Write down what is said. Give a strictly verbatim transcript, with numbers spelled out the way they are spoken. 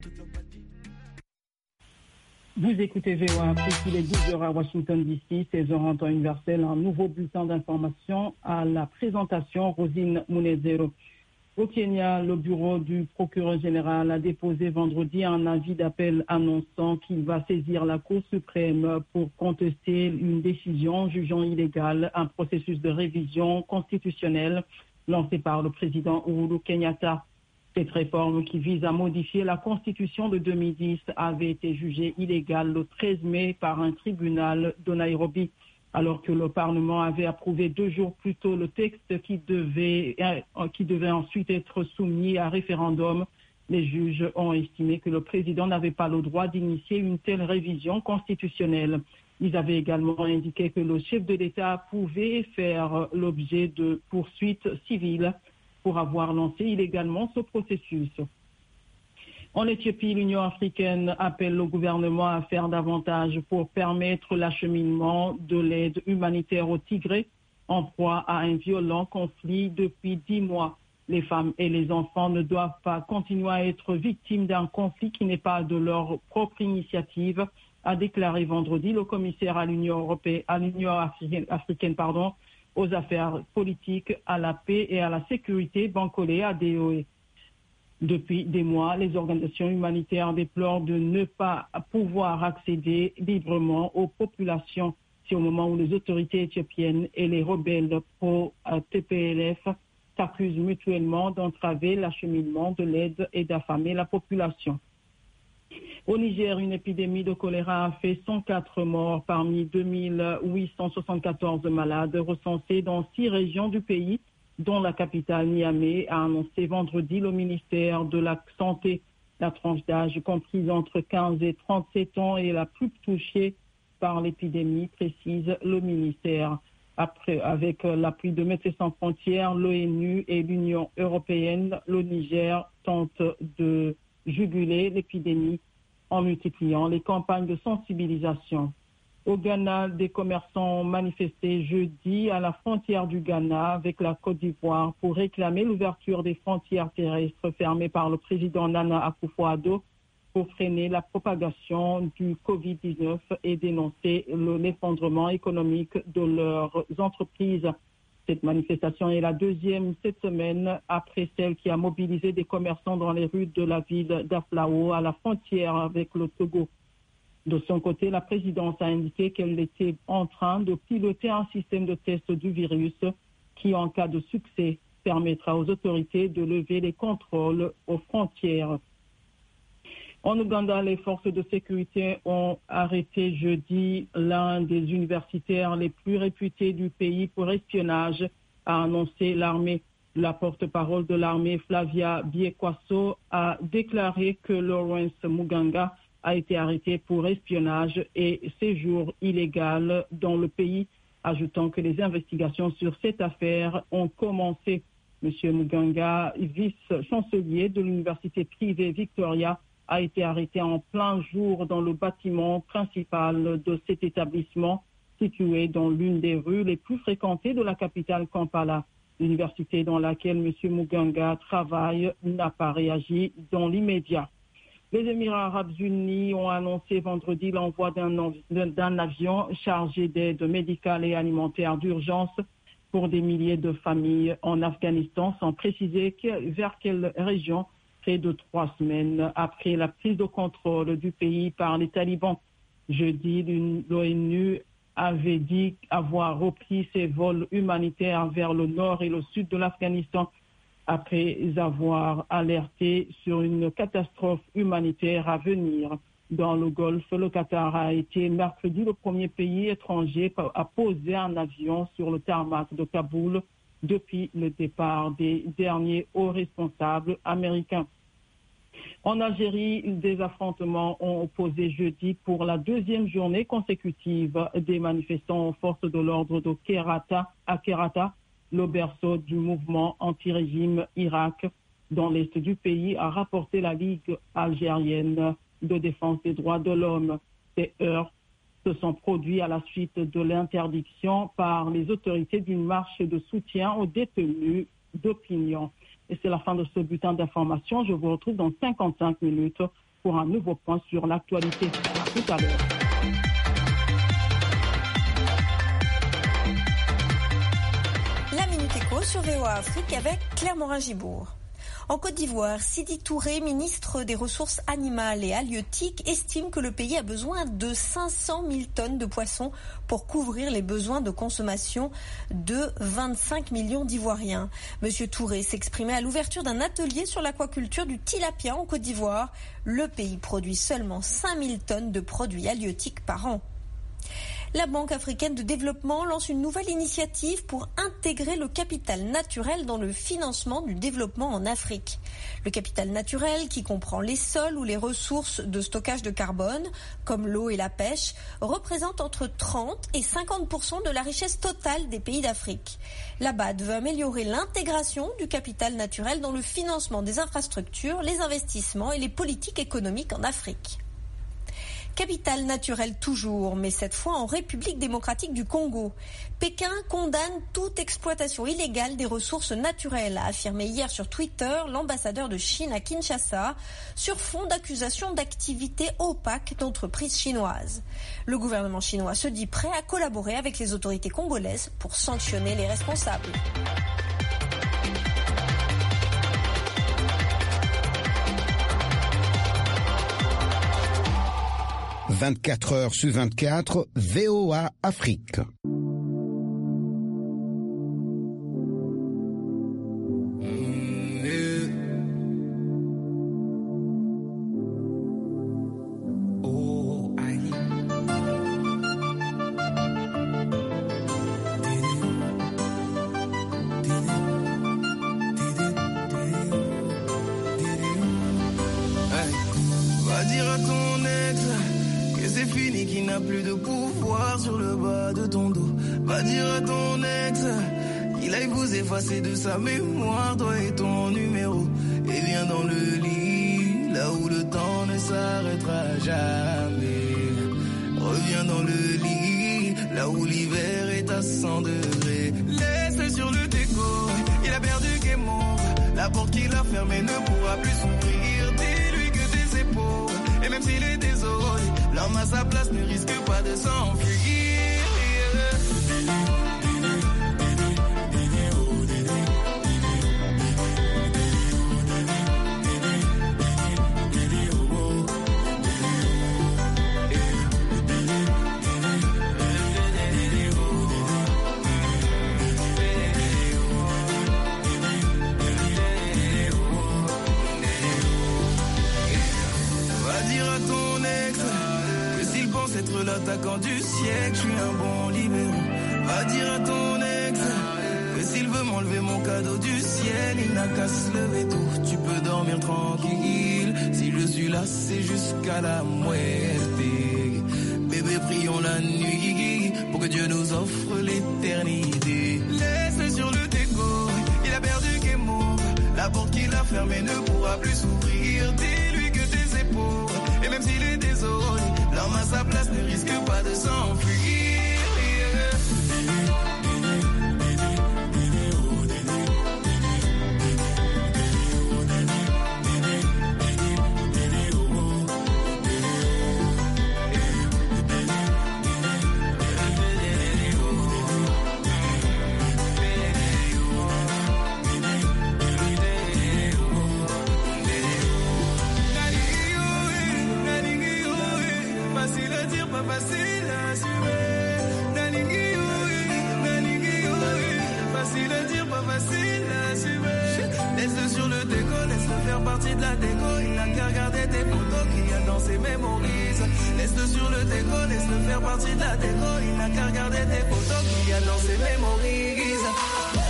Vous écoutez V O A Afrique, il est douze heures à Washington D C, seize heures en temps universel, un nouveau bulletin d'information à la présentation, Rosine Munezero. Au Kenya, le bureau du procureur général a déposé vendredi un avis d'appel annonçant qu'il va saisir la Cour suprême pour contester une décision jugeant illégal un processus de révision constitutionnelle lancé par le président Uhuru Kenyatta. Cette réforme qui vise à modifier la Constitution de deux mille dix avait été jugée illégale le treize mai par un tribunal de Nairobi, alors que le Parlement avait approuvé deux jours plus tôt le texte qui devait, euh, qui devait ensuite être soumis à référendum. Les juges ont estimé que le président n'avait pas le droit d'initier une telle révision constitutionnelle. Ils avaient également indiqué que le chef de l'État pouvait faire l'objet de poursuites civiles pour avoir lancé illégalement ce processus. En Éthiopie, l'Union africaine appelle le gouvernement à faire davantage pour permettre l'acheminement de l'aide humanitaire au Tigré, en proie à un violent conflit depuis dix mois. Les femmes et les enfants ne doivent pas continuer à être victimes d'un conflit qui n'est pas de leur propre initiative, a déclaré vendredi le commissaire à l'Union européenne, à l'Union africaine, africaine pardon, aux affaires politiques, à la paix et à la sécurité, Bankole Adeoye. Depuis des mois, les organisations humanitaires déplorent de ne pas pouvoir accéder librement aux populations. C'est au moment où les autorités éthiopiennes et les rebelles pro-T P L F s'accusent mutuellement d'entraver l'acheminement de l'aide et d'affamer la population. Au Niger, une épidémie de choléra a fait cent quatre morts parmi deux mille huit cent soixante-quatorze malades recensés dans six régions du pays, dont la capitale Niamey, a annoncé vendredi le ministère de la Santé. La tranche d'âge comprise entre quinze et trente-sept ans est la plus touchée par l'épidémie, précise le ministère. Après, avec l'appui de Médecins sans frontières, l'ONU et l'Union européenne, le Niger tente de juguler l'épidémie en multipliant les campagnes de sensibilisation. Au Ghana, des commerçants ont manifesté jeudi à la frontière du Ghana avec la Côte d'Ivoire pour réclamer l'ouverture des frontières terrestres fermées par le président Nana Akufo-Addo pour freiner la propagation du covid dix-neuf et dénoncer l'effondrement économique de leurs entreprises. Cette manifestation est la deuxième cette semaine après celle qui a mobilisé des commerçants dans les rues de la ville d'Aflao à la frontière avec le Togo. De son côté, la présidence a indiqué qu'elle était en train de piloter un système de test du virus qui, en cas de succès, permettra aux autorités de lever les contrôles aux frontières. En Ouganda, les forces de sécurité ont arrêté jeudi l'un des universitaires les plus réputés du pays pour espionnage, a annoncé l'armée. La porte-parole de l'armée, Flavia Biekwaso, a déclaré que Lawrence Muganga a été arrêté pour espionnage et séjour illégal dans le pays, ajoutant que les investigations sur cette affaire ont commencé. Monsieur Muganga, vice-chancelier de l'université privée Victoria, a été arrêté en plein jour dans le bâtiment principal de cet établissement situé dans l'une des rues les plus fréquentées de la capitale Kampala. L'université dans laquelle M. Muganga travaille n'a pas réagi dans l'immédiat. Les Émirats arabes unis ont annoncé vendredi l'envoi d'un, d'un avion chargé d'aide médicale et alimentaire d'urgence pour des milliers de familles en Afghanistan, sans préciser que, vers quelle région, près de trois semaines après la prise de contrôle du pays par les talibans. Jeudi, l'ONU avait dit avoir repris ses vols humanitaires vers le nord et le sud de l'Afghanistan après avoir alerté sur une catastrophe humanitaire à venir. Dans le Golfe, le Qatar a été mercredi le premier pays étranger à poser un avion sur le tarmac de Kaboul depuis le départ des derniers hauts responsables américains. En Algérie, des affrontements ont opposé jeudi pour la deuxième journée consécutive des manifestants aux forces de l'ordre de Kerata, à Kerata, le berceau du mouvement anti-régime Irak, dans l'est du pays, a rapporté la Ligue algérienne de défense des droits de l'homme. Ces heurts se sont produits à la suite de l'interdiction par les autorités d'une marche de soutien aux détenus d'opinion. Et c'est la fin de ce bulletin d'information. Je vous retrouve dans cinquante-cinq minutes pour un nouveau point sur l'actualité. À tout à l'heure. La Minute Éco sur V O A Afrique avec Claire Morin-Gibourg. En Côte d'Ivoire, Sidi Touré, ministre des Ressources animales et halieutiques, estime que le pays a besoin de cinq cent mille tonnes de poissons pour couvrir les besoins de consommation de vingt-cinq millions d'Ivoiriens. Monsieur Touré s'exprimait à l'ouverture d'un atelier sur l'aquaculture du tilapia en Côte d'Ivoire. Le pays produit seulement cinq mille tonnes de produits halieutiques par an. La Banque africaine de développement lance une nouvelle initiative pour intégrer le capital naturel dans le financement du développement en Afrique. Le capital naturel, qui comprend les sols ou les ressources de stockage de carbone, comme l'eau et la pêche, représente entre trente et cinquante pour cent de la richesse totale des pays d'Afrique. La B A D veut améliorer l'intégration du capital naturel dans le financement des infrastructures, les investissements et les politiques économiques en Afrique. Capital naturel toujours, mais cette fois en République démocratique du Congo. Pékin condamne toute exploitation illégale des ressources naturelles, a affirmé hier sur Twitter l'ambassadeur de Chine à Kinshasa, sur fond d'accusations d'activités opaques d'entreprises chinoises. Le gouvernement chinois se dit prêt à collaborer avec les autorités congolaises pour sanctionner les responsables. vingt-quatre heures sur vingt-quatre, V O A Afrique. Plus de pouvoir sur le bas de ton dos. Va dire à ton ex qu'il aille vous effacer de sa mémoire, toi et ton numéro. Et viens dans le lit, là où le temps ne s'arrêtera jamais. Reviens dans le lit, là où l'hiver est à cent degrés. Laisse-le sur le déco, il a perdu game over. La porte qu'il a fermée ne pourra plus s'ouvrir. Dis-lui que tes épaules, et même s'il est désolé, l'homme à sa place ne risque pas de s'enfuir. Va dire à ton ex que s'il pense être l'attaquant du siècle, je suis un bon libéraux. Va dire à ton ex que s'il veut m'enlever mon cadeau du ciel, il n'a qu'à se lever tôt. Tu peux dormir tranquille, si je suis là c'est jusqu'à la muerte. Bébé, prions la nuit pour que Dieu nous offre l'éternité. Laisse-le sur le déco, il a perdu game over. La porte qu'il a fermée ne pourra plus s'ouvrir. Dis-lui que tes épaules, et même s'il est désolé, l'homme à sa place ne risque pas de s'enfuir. Facile à dire, pas facile à assumer. Naningi, oui, naningi, oui. Facile à dire, pas facile à assumer. Laisse-le sur le déco, laisse-le faire partie de la déco. Il n'a qu'à regarder tes photos qu'il y a dans ses mémorises. Laisse-le sur le déco, laisse-le faire partie de la déco. Il n'a qu'à regarder tes photos qu'il y a dans ses mémorises.